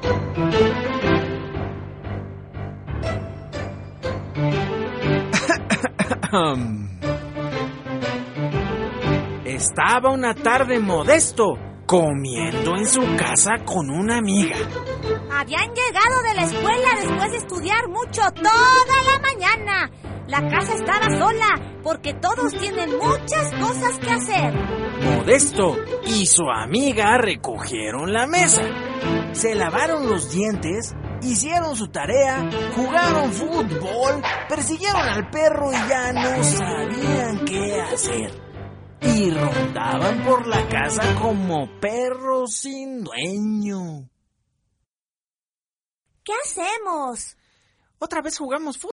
Estaba una tarde Modesto comiendo en su casa con una amiga. Habían llegado de la escuela después de estudiar mucho toda la mañana. La casa estaba sola porque todos tienen muchas cosas que hacer. Modesto y su amiga recogieron la mesa, se lavaron los dientes, hicieron su tarea, jugaron fútbol, persiguieron al perro y ya no sabían qué hacer. Y rondaban por la casa como perros sin dueño. ¿Qué hacemos? Otra vez jugamos fútbol.